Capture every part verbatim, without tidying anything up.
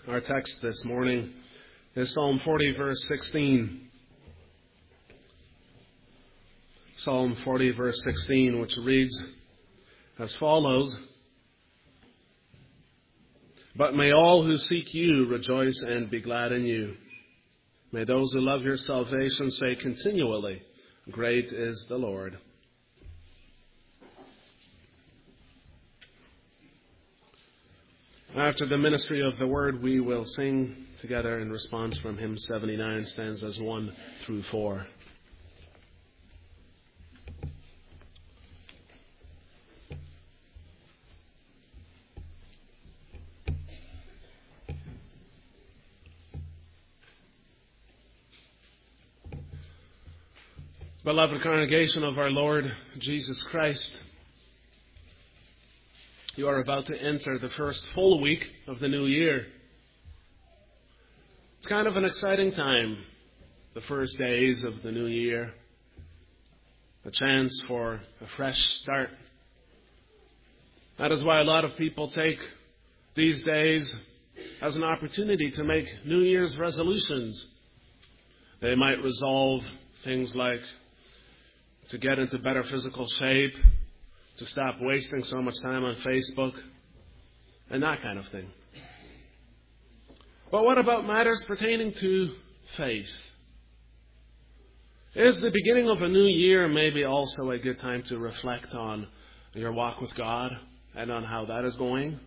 Our text this morning is Psalm forty, verse sixteen. Psalm forty, verse sixteen, which reads as follows: But may all who seek you rejoice and be glad in you. May those who love your salvation say continually, Great is the Lord. After the ministry of the word, we will sing together in response from hymn seventy-nine, stanzas one through four. Beloved congregation of our Lord Jesus Christ, you are about to enter the first full week of the new year. It's kind of an exciting time, the first days of the new year. A chance for a fresh start. That is why a lot of people take these days as an opportunity to make New Year's resolutions. They might resolve things like to get into better physical shape, to stop wasting so much time on Facebook, and that kind of thing. But what about matters pertaining to faith? Is the beginning of a new year maybe also a good time to reflect on your walk with God and on how that is going?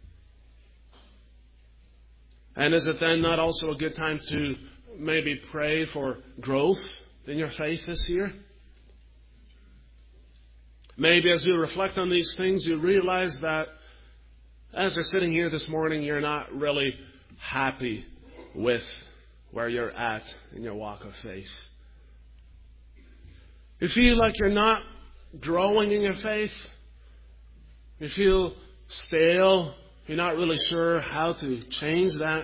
And is it then not also a good time to maybe pray for growth in your faith this year? Maybe as you reflect on these things, you realize that as you're sitting here this morning, you're not really happy with where you're at in your walk of faith. You feel like you're not growing in your faith. You feel stale. You're not really sure how to change that.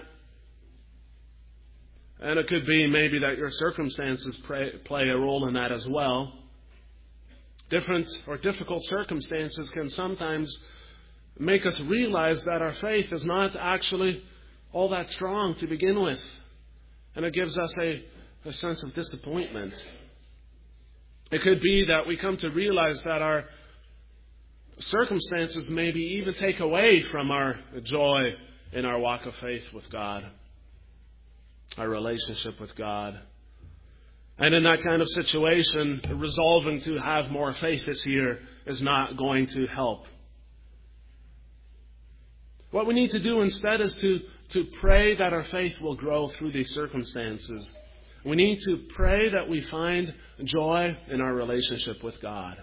And it could be maybe that your circumstances play a role in that as well. Different or difficult circumstances can sometimes make us realize that our faith is not actually all that strong to begin with. And it gives us a, a sense of disappointment. It could be that we come to realize that our circumstances maybe even take away from our joy in our walk of faith with God, our relationship with God. And in that kind of situation, resolving to have more faith this year is not going to help. What we need to do instead is to, to pray that our faith will grow through these circumstances. We need to pray that we find joy in our relationship with God.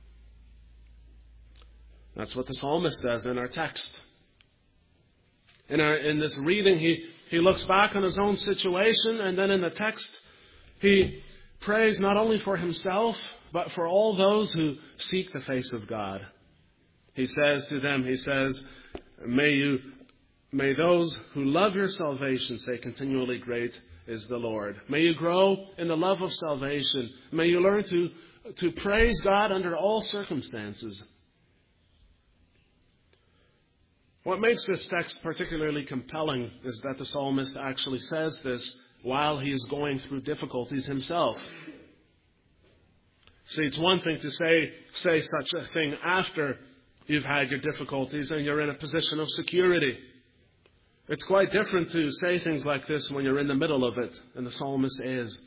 That's what the psalmist does in our text. In, our, in this reading, he, he looks back on his own situation, and then in the text, he prays not only for himself, but for all those who seek the face of God. He says to them, he says, May you, may those who love your salvation say continually, Great is the Lord. May you grow in the love of salvation. May you learn to, to praise God under all circumstances. What makes this text particularly compelling is that the psalmist actually says this while he is going through difficulties himself. See, it's one thing to say, say such a thing after you've had your difficulties and you're in a position of security. It's quite different to say things like this when you're in the middle of it, and the psalmist is.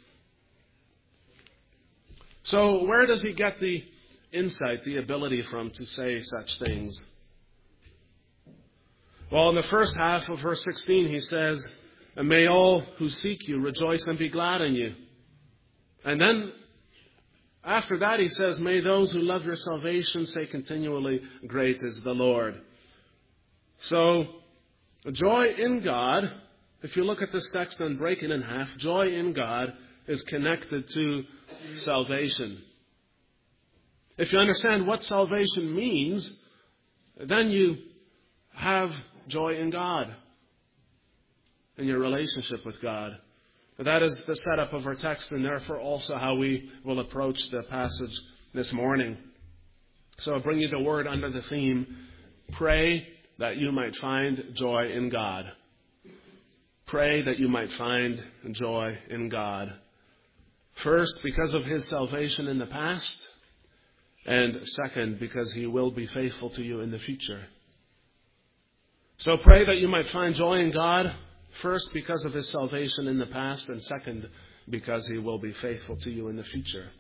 So where does he get the insight, the ability from to say such things? Well, in the first half of verse sixteen, he says, And may all who seek you rejoice and be glad in you. And then after that he says, May those who love your salvation say continually, Great is the Lord. So, joy in God, if you look at this text and break it in half, joy in God is connected to salvation. If you understand what salvation means, then you have joy in God, in your relationship with God. But that is the setup of our text, and therefore also how we will approach the passage this morning. So I'll bring you the word under the theme, Pray that you might find joy in God. Pray that you might find joy in God. First, because of His salvation in the past. And second, because He will be faithful to you in the future. So pray that you might find joy in God. First, because of His salvation in the past. And second, because He will be faithful to you in the future.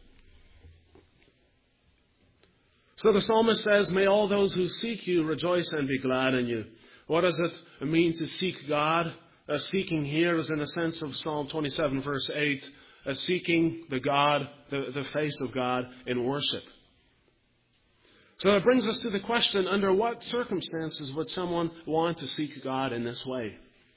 So the psalmist says, may all those who seek you rejoice and be glad in you. What does it mean to seek God? Uh, seeking here is in a sense of Psalm twenty-seven verse eight, uh, seeking the God, the, the face of God in worship. So it brings us to the question, under what circumstances would someone want to seek God in this way?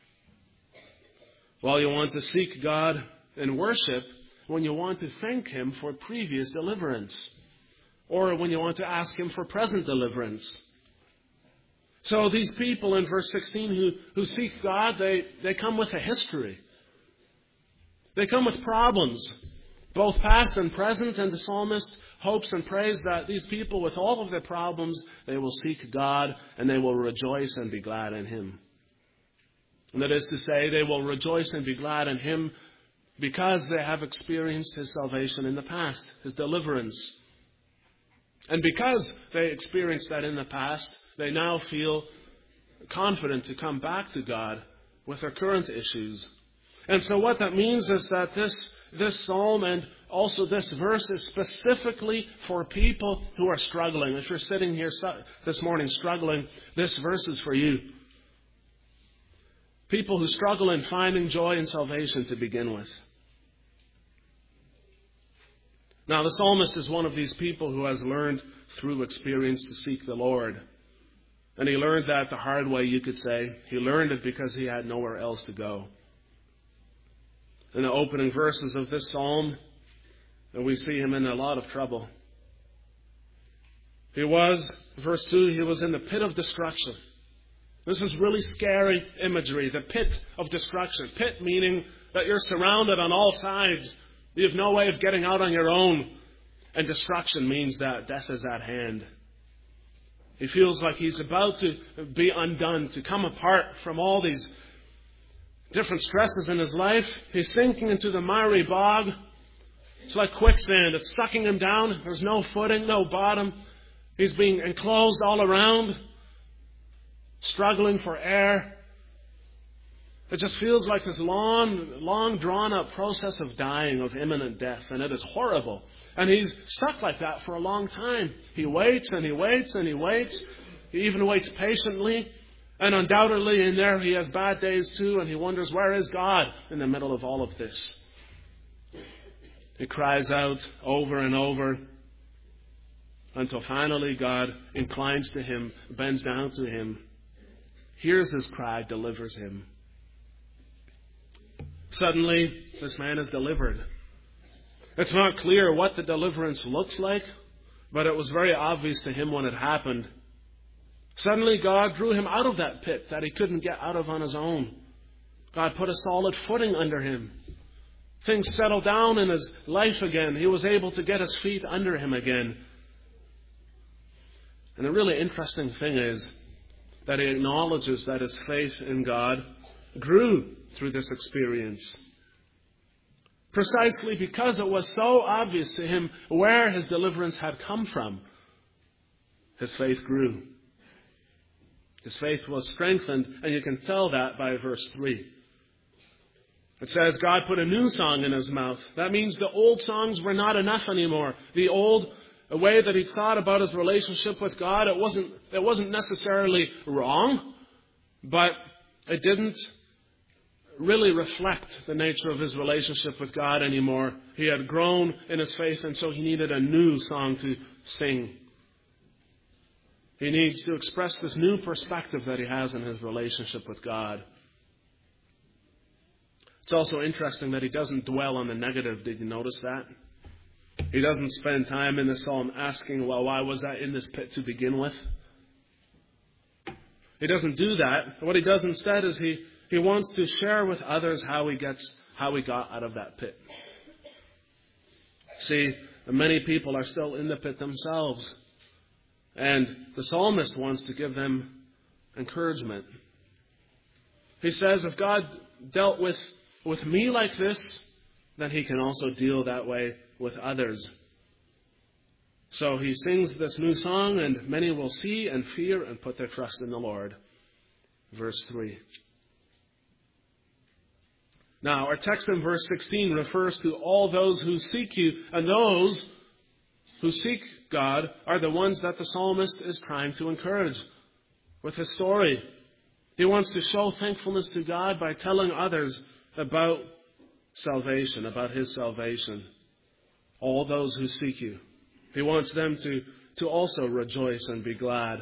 Well, you want to seek God in worship when you want to thank Him for previous deliverance. Or when you want to ask Him for present deliverance. So these people in verse sixteen who, who seek God, they, they come with a history. They come with problems, both past and present, and the psalmist hopes and prays that these people with all of their problems, they will seek God and they will rejoice and be glad in Him. And that is to say, they will rejoice and be glad in Him because they have experienced His salvation in the past, His deliverance. And because they experienced that in the past, they now feel confident to come back to God with their current issues. And so what that means is that this, this psalm and also this verse is specifically for people who are struggling. If you're sitting here this morning struggling, this verse is for you. People who struggle in finding joy and salvation to begin with. Now, the psalmist is one of these people who has learned through experience to seek the Lord. And he learned that the hard way, you could say. He learned it because he had nowhere else to go. In the opening verses of this psalm, we see him in a lot of trouble. He was, verse two, he was in the pit of destruction. This is really scary imagery, the pit of destruction. Pit meaning that you're surrounded on all sides. You have no way of getting out on your own. And destruction means that death is at hand. He feels like he's about to be undone, to come apart from all these different stresses in his life. He's sinking into the miry bog. It's like quicksand. It's sucking him down. There's no footing, no bottom. He's being enclosed all around, struggling for air. It just feels like this long, long drawn-out process of dying, of imminent death, and it is horrible. And he's stuck like that for a long time. He waits and he waits and he waits. He even waits patiently. And undoubtedly in there he has bad days too, and he wonders, where is God in the middle of all of this? He cries out over and over until finally God inclines to him, bends down to him, hears his cry, delivers him. Suddenly, this man is delivered. It's not clear what the deliverance looks like, but it was very obvious to him when it happened. Suddenly, God drew him out of that pit that he couldn't get out of on his own. God put a solid footing under him. Things settled down in his life again. He was able to get his feet under him again. And the really interesting thing is that he acknowledges that his faith in God grew through this experience. Precisely because it was so obvious to him where his deliverance had come from, his faith grew. His faith was strengthened, and you can tell that by verse three. It says, God put a new song in his mouth. That means the old songs were not enough anymore. The old way that he thought about his relationship with God, it wasn't, it wasn't necessarily wrong, but it didn't really reflect the nature of his relationship with God anymore. He had grown in his faith, and so he needed a new song to sing. He needs to express this new perspective that he has in his relationship with God. It's also interesting that he doesn't dwell on the negative. Did you notice that? He doesn't spend time in the psalm asking, well, why was I in this pit to begin with? He doesn't do that. What he does instead is he He wants to share with others how he gets, how he got out of that pit. See, many people are still in the pit themselves. And the psalmist wants to give them encouragement. He says, if God dealt with, with me like this, then he can also deal that way with others. So he sings this new song, and many will see and fear and put their trust in the Lord. Verse three. Now, our text in verse sixteen refers to all those who seek you, and those who seek God are the ones that the psalmist is trying to encourage with his story. He wants to show thankfulness to God by telling others about salvation, about his salvation. All those who seek you. He wants them to, to also rejoice and be glad.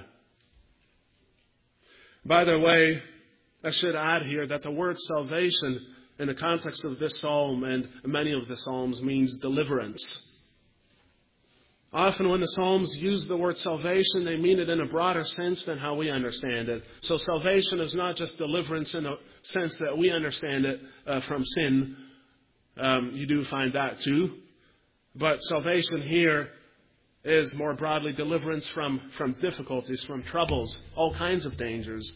By the way, I should add here that the word salvation in the context of this psalm and many of the psalms means deliverance. Often when the psalms use the word salvation, they mean it in a broader sense than how we understand it. So salvation is not just deliverance in a sense that we understand it uh, from sin. Um, you do find that too. But salvation here is more broadly deliverance from, from difficulties, from troubles, all kinds of dangers.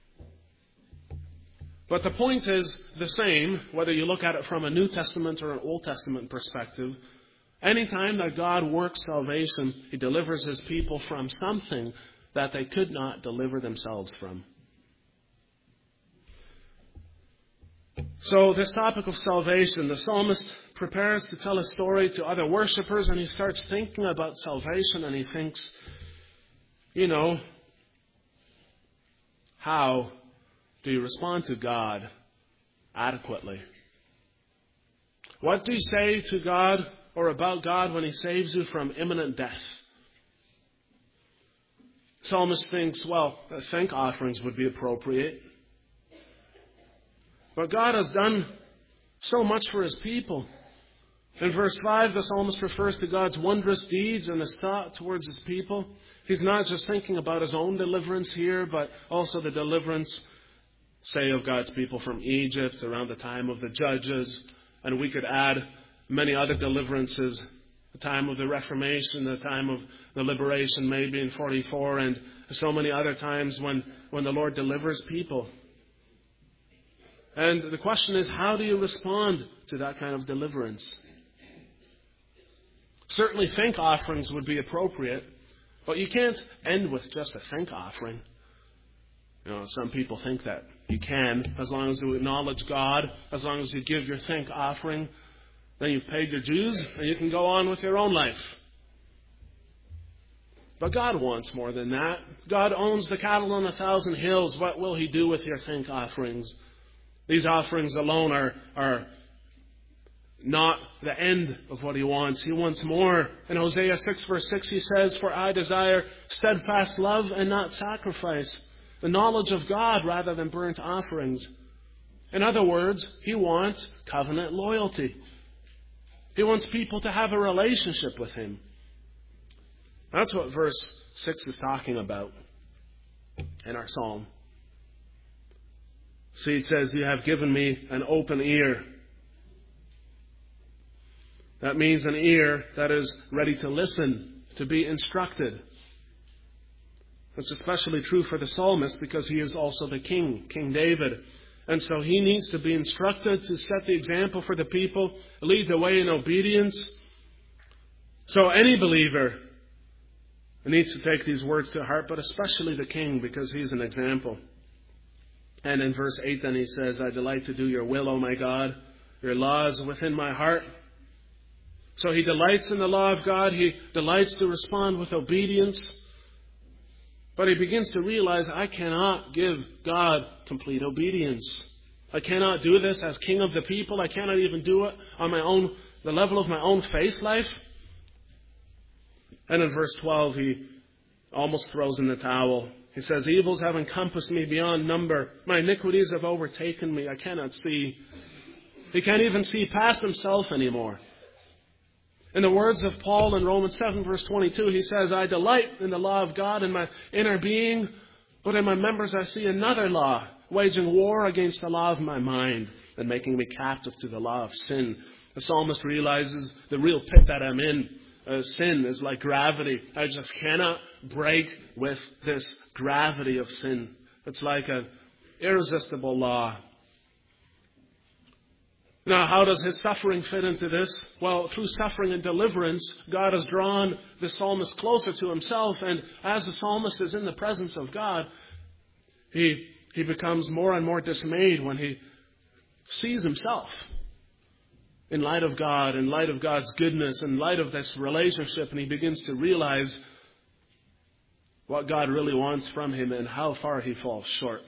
But the point is the same, whether you look at it from a New Testament or an Old Testament perspective. Anytime that God works salvation, he delivers his people from something that they could not deliver themselves from. So this topic of salvation, the psalmist prepares to tell a story to other worshippers, and he starts thinking about salvation, and he thinks, you know, how do you respond to God adequately? What do you say to God or about God when he saves you from imminent death? Psalmist thinks, well, thank offerings would be appropriate. But God has done so much for his people. In verse five, the psalmist refers to God's wondrous deeds and his thought towards his people. He's not just thinking about his own deliverance here, but also the deliverance, say, of God's people from Egypt around the time of the Judges. And we could add many other deliverances, the time of the Reformation, the time of the liberation maybe in forty-four, and so many other times when, when the Lord delivers people. And the question is, how do you respond to that kind of deliverance? Certainly thank offerings would be appropriate, but you can't end with just a thank offering. You know, some people think that you can, as long as you acknowledge God, as long as you give your thank offering, then you've paid your dues and you can go on with your own life. But God wants more than that. God owns the cattle on a thousand hills. What will he do with your thank offerings? These offerings alone are, are not the end of what he wants. He wants more. In Hosea six verse six he says, "For I desire steadfast love and not sacrifice, the knowledge of God rather than burnt offerings." In other words, he wants covenant loyalty. He wants people to have a relationship with him. That's what verse six is talking about in our psalm. See, it says, "You have given me an open ear." That means an ear that is ready to listen, to be instructed. That's especially true for the psalmist because he is also the king, King David. And so he needs to be instructed to set the example for the people, lead the way in obedience. So any believer needs to take these words to heart, but especially the king because he's an example. And in verse eight then he says, "I delight to do your will, O my God. Your law is within my heart." So he delights in the law of God. He delights to respond with obedience. But he begins to realize, I cannot give God complete obedience. I cannot do this as king of the people. I cannot even do it on my own, the level of my own faith life. And in verse twelve, he almost throws in the towel. He says, "Evils have encompassed me beyond number. My iniquities have overtaken me. I cannot see." He can't even see past himself anymore. In the words of Paul in Romans seven verse twenty-two, he says, "I delight in the law of God in my inner being, but in my members I see another law, waging war against the law of my mind and making me captive to the law of sin." The psalmist realizes the real pit that I'm in. Uh, sin is like gravity. I just cannot break with this gravity of sin. It's like an irresistible law. Now, how does his suffering fit into this? Well, through suffering and deliverance, God has drawn the psalmist closer to himself, and as the psalmist is in the presence of God, he, he becomes more and more dismayed when he sees himself in light of God, in light of God's goodness, in light of this relationship, and he begins to realize what God really wants from him and how far he falls short.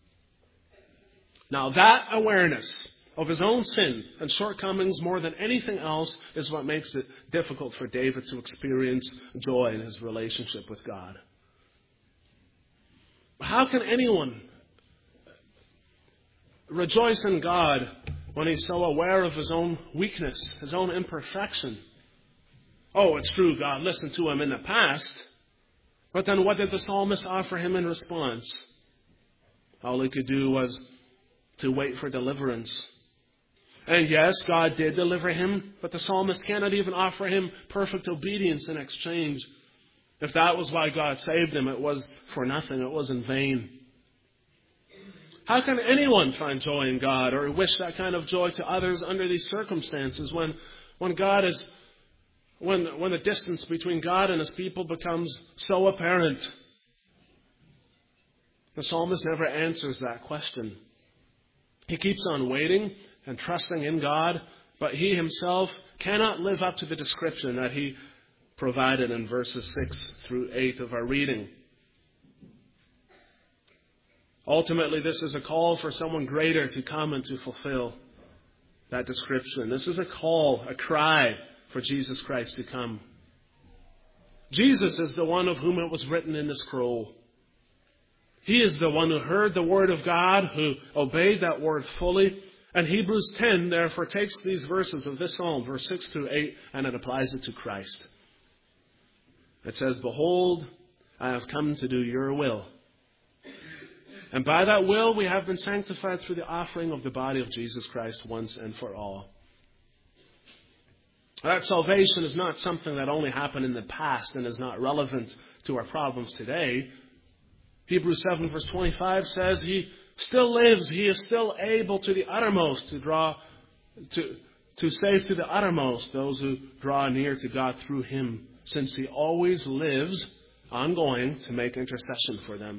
Now, that awareness of his own sin and shortcomings more than anything else is what makes it difficult for David to experience joy in his relationship with God. How can anyone rejoice in God when he's so aware of his own weakness, his own imperfection? Oh, it's true, God listened to him in the past, but then what did the psalmist offer him in response? All he could do was to wait for deliverance. And yes, God did deliver him, but the psalmist cannot even offer him perfect obedience in exchange. If that was why God saved him, it was for nothing. It was in vain. How can anyone find joy in God or wish that kind of joy to others under these circumstances when, when God is, when, when the distance between God and his people becomes so apparent? The psalmist never answers that question. He keeps on waiting and trusting in God, but he himself cannot live up to the description that he provided in verses six through eight of our reading. Ultimately, this is a call for someone greater to come and to fulfill that description. This is a call, a cry for Jesus Christ to come. Jesus is the one of whom it was written in the scroll. He is the one who heard the word of God, who obeyed that word fully. And Hebrews ten, therefore, takes these verses of this psalm, verse six through eight, and it applies it to Christ. It says, "Behold, I have come to do your will. And by that will we have been sanctified through the offering of the body of Jesus Christ once and for all." That salvation is not something that only happened in the past and is not relevant to our problems today. Hebrews seven verse twenty-five says he still lives. He is still able to the uttermost to draw, to, to save to the uttermost those who draw near to God through him, since he always lives ongoing to make intercession for them.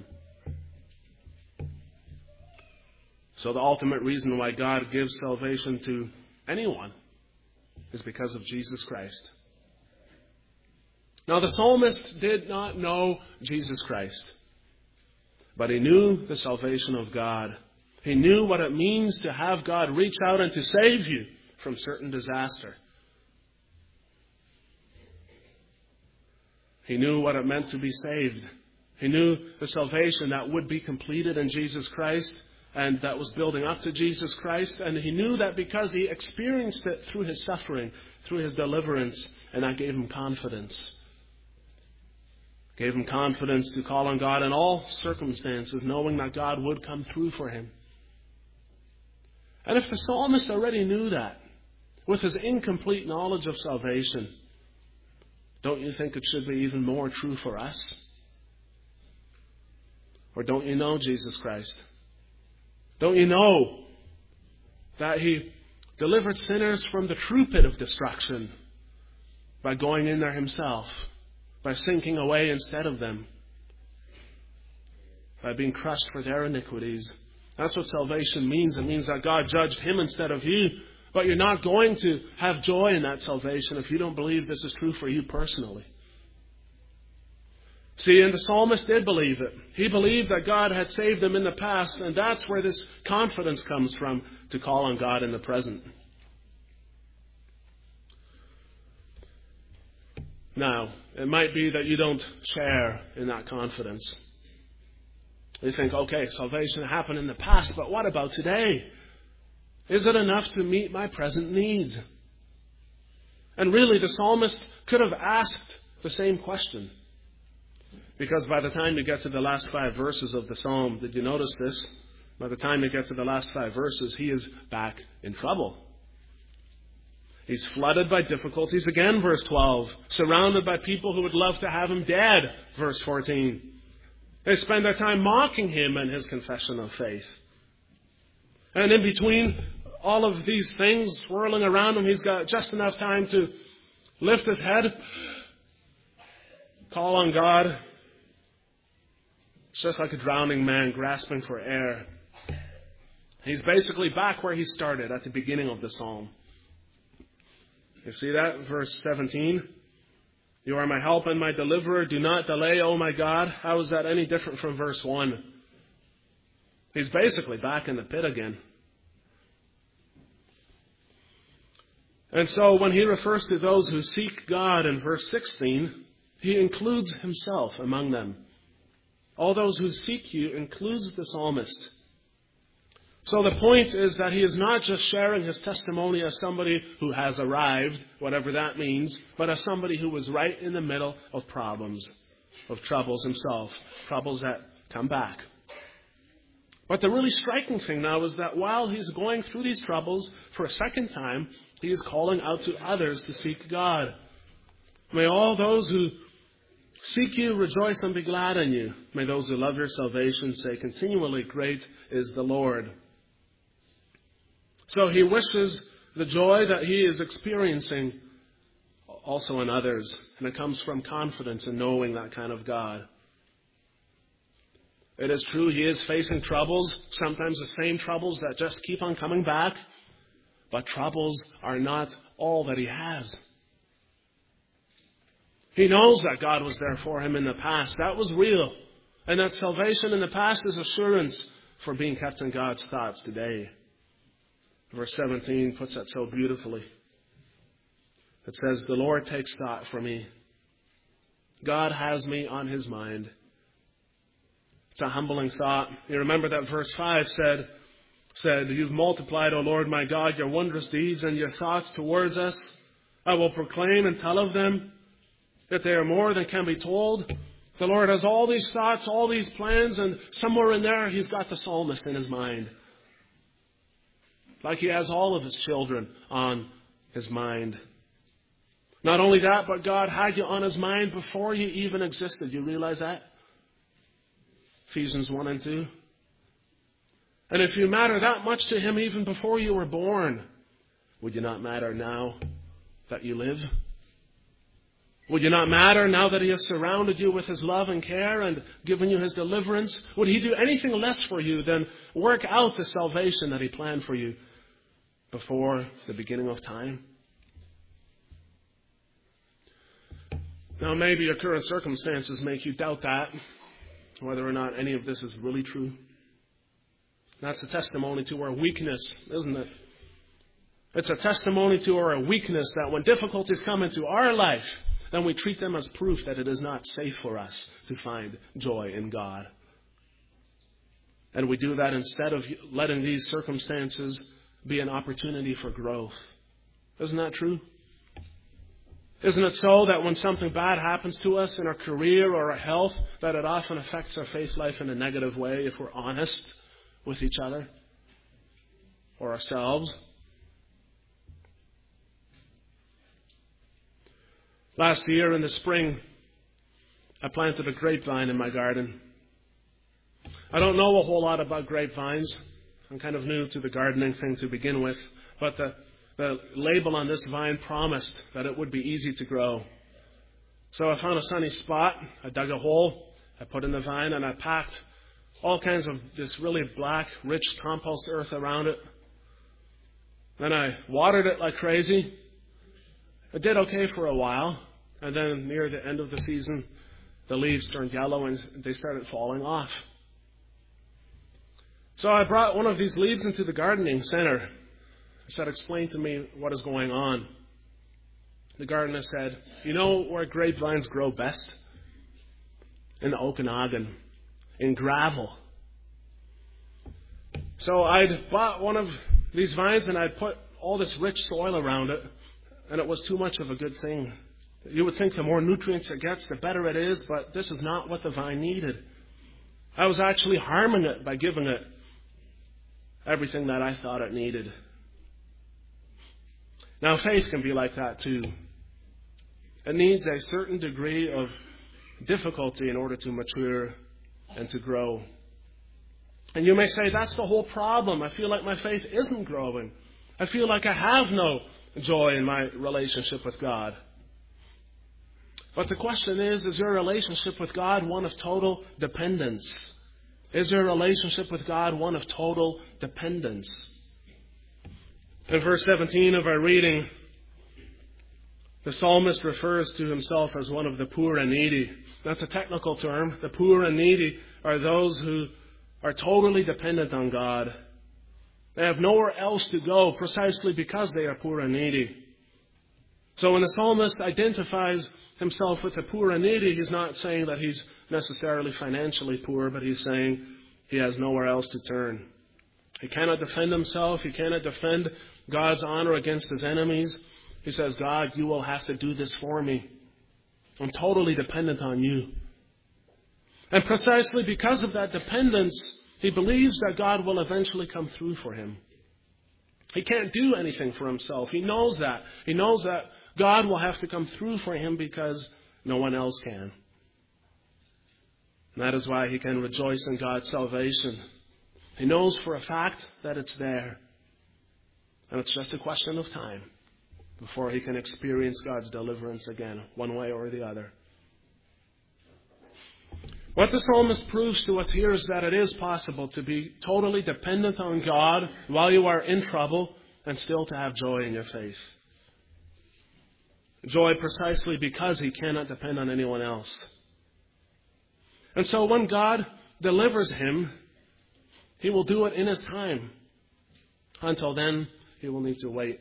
So the ultimate reason why God gives salvation to anyone is because of Jesus Christ. Now the psalmist did not know Jesus Christ, but he knew the salvation of God. He knew what it means to have God reach out and to save you from certain disaster. He knew what it meant to be saved. He knew the salvation that would be completed in Jesus Christ and that was building up to Jesus Christ. And he knew that because he experienced it through his suffering, through his deliverance, and that gave him confidence. Gave him confidence to call on God in all circumstances, knowing that God would come through for him. And if the psalmist already knew that, with his incomplete knowledge of salvation, don't you think it should be even more true for us? Or don't you know Jesus Christ? Don't you know that he delivered sinners from the true pit of destruction by going in there himself? By sinking away instead of them, by being crushed for their iniquities. That's what salvation means. It means that God judged him instead of you. But you're not going to have joy in that salvation if you don't believe this is true for you personally. See, and the psalmist did believe it. He believed that God had saved him in the past, and that's where this confidence comes from, to call on God in the present. Now, it might be that you don't share in that confidence. You think, okay, salvation happened in the past, but what about today? Is it enough to meet my present needs? And really, the psalmist could have asked the same question. Because by the time you get to the last five verses of the psalm, did you notice this? By the time you get to the last five verses, he is back in trouble. He's flooded by difficulties again, verse twelve. Surrounded by people who would love to have him dead, verse fourteen. They spend their time mocking him and his confession of faith. And in between all of these things swirling around him. He's got just enough time to lift his head, call on God. It's just like a drowning man grasping for air. He's basically back where he started at the beginning of the psalm. You see that? Verse seventeen. You are my help and my deliverer. Do not delay, O my God. How is that any different from verse one? He's basically back in the pit again. And so when he refers to those who seek God in verse sixteen, he includes himself among them. All those who seek you includes the psalmist. So the point is that he is not just sharing his testimony as somebody who has arrived, whatever that means, but as somebody who was right in the middle of problems, of troubles himself, troubles that come back. But the really striking thing now is that while he's going through these troubles for a second time, he is calling out to others to seek God. May all those who seek you rejoice and be glad in you. May those who love your salvation say continually, great is the Lord. So he wishes the joy that he is experiencing also in others. And it comes from confidence in knowing that kind of God. It is true he is facing troubles, sometimes the same troubles that just keep on coming back. But troubles are not all that he has. He knows that God was there for him in the past. That was real. And that salvation in the past is assurance for being kept in God's thoughts today. Verse seventeen puts that so beautifully. It says, the Lord takes thought for me. God has me on his mind. It's a humbling thought. You remember that verse five said, said, you've multiplied, O Lord my God, your wondrous deeds and your thoughts towards us. I will proclaim and tell of them, that they are more than can be told. The Lord has all these thoughts, all these plans, and somewhere in there he's got the psalmist in his mind. Like he has all of his children on his mind. Not only that, but God had you on his mind before you even existed. You realize that? Ephesians one and two. And if you matter that much to him even before you were born, would you not matter now that you live? Would you not matter now that he has surrounded you with his love and care and given you his deliverance? Would he do anything less for you than work out the salvation that he planned for you before the beginning of time? Now maybe your current circumstances make you doubt that, whether or not any of this is really true. That's a testimony to our weakness, isn't it? It's a testimony to our weakness that when difficulties come into our life, then we treat them as proof that it is not safe for us to find joy in God. And we do that instead of letting these circumstances be an opportunity for growth. Isn't that true? Isn't it so that when something bad happens to us in our career or our health, that it often affects our faith life in a negative way if we're honest with each other or ourselves? Last year in the spring, I planted a grapevine in my garden. I don't know a whole lot about grapevines. I'm kind of new to the gardening thing to begin with. But the, the label on this vine promised that it would be easy to grow. So I found a sunny spot. I dug a hole. I put in the vine and I packed all kinds of this really black, rich compost earth around it. Then I watered it like crazy. It did okay for a while. And then near the end of the season, the leaves turned yellow and they started falling off. So I brought one of these leaves into the gardening center. I said, explain to me what is going on. The gardener said, you know where grapevines grow best? In the Okanagan, in gravel. So I'd bought one of these vines and I'd put all this rich soil around it, and it was too much of a good thing. You would think the more nutrients it gets, the better it is, but this is not what the vine needed. I was actually harming it by giving it everything that I thought it needed. Now, faith can be like that too. It needs a certain degree of difficulty in order to mature and to grow. And you may say, that's the whole problem. I feel like my faith isn't growing. I feel like I have no joy in my relationship with God. But the question is, is your relationship with God one of total dependence? Is your relationship with God one of total dependence? In verse seventeen of our reading, the psalmist refers to himself as one of the poor and needy. That's a technical term. The poor and needy are those who are totally dependent on God. They have nowhere else to go precisely because they are poor and needy. So when the psalmist identifies himself with the poor and needy, he's not saying that he's necessarily financially poor, but he's saying he has nowhere else to turn. He cannot defend himself. He cannot defend God's honor against his enemies. He says, God, you will have to do this for me. I'm totally dependent on you. And precisely because of that dependence, he believes that God will eventually come through for him. He can't do anything for himself. He knows that. He knows that God will have to come through for him because no one else can. And that is why he can rejoice in God's salvation. He knows for a fact that it's there. And it's just a question of time before he can experience God's deliverance again, one way or the other. What the psalmist proves to us here is that it is possible to be totally dependent on God while you are in trouble and still to have joy in your faith. Joy precisely because he cannot depend on anyone else. And so when God delivers him, he will do it in his time. Until then, he will need to wait.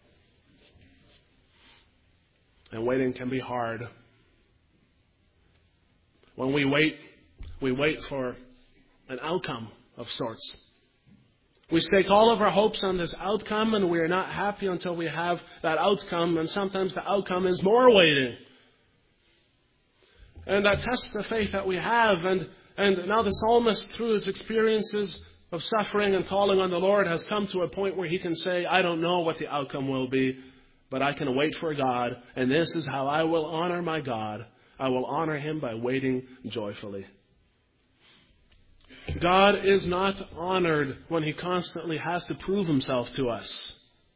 And waiting can be hard. When we wait, we wait for an outcome of sorts. We stake all of our hopes on this outcome, and we are not happy until we have that outcome, and sometimes the outcome is more waiting. And that tests the faith that we have, and, and now the psalmist, through his experiences of suffering and calling on the Lord, has come to a point where he can say, I don't know what the outcome will be, but I can wait for God, and this is how I will honor my God. I will honor him by waiting joyfully. God is not honored when he constantly has to prove himself to us.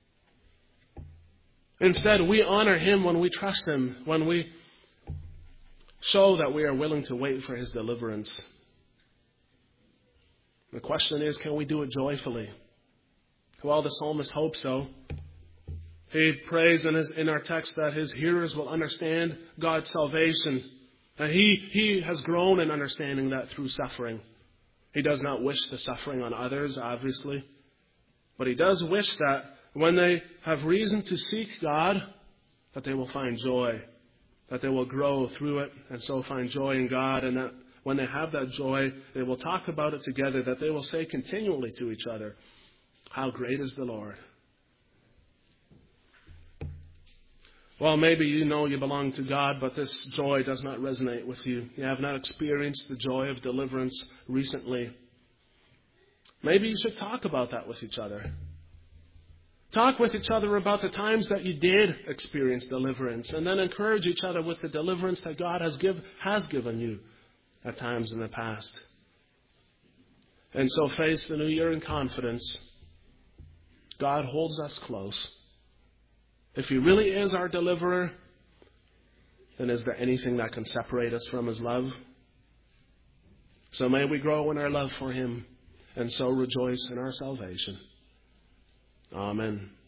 Instead, we honor him when we trust him, when we show that we are willing to wait for his deliverance. The question is, can we do it joyfully? Well, the psalmist hopes so. He prays in, his, in our text that his hearers will understand God's salvation. And he, he has grown in understanding that through suffering. He does not wish the suffering on others, obviously. But he does wish that when they have reason to seek God, that they will find joy. That they will grow through it and so find joy in God. And that when they have that joy, they will talk about it together. That they will say continually to each other, how great is the Lord. Well, maybe you know you belong to God, but this joy does not resonate with you. You have not experienced the joy of deliverance recently. Maybe you should talk about that with each other. Talk with each other about the times that you did experience deliverance, and then encourage each other with the deliverance that God has give, has given you at times in the past. And so face the new year in confidence. God holds us close. If he really is our deliverer, then is there anything that can separate us from his love? So may we grow in our love for him and so rejoice in our salvation. Amen.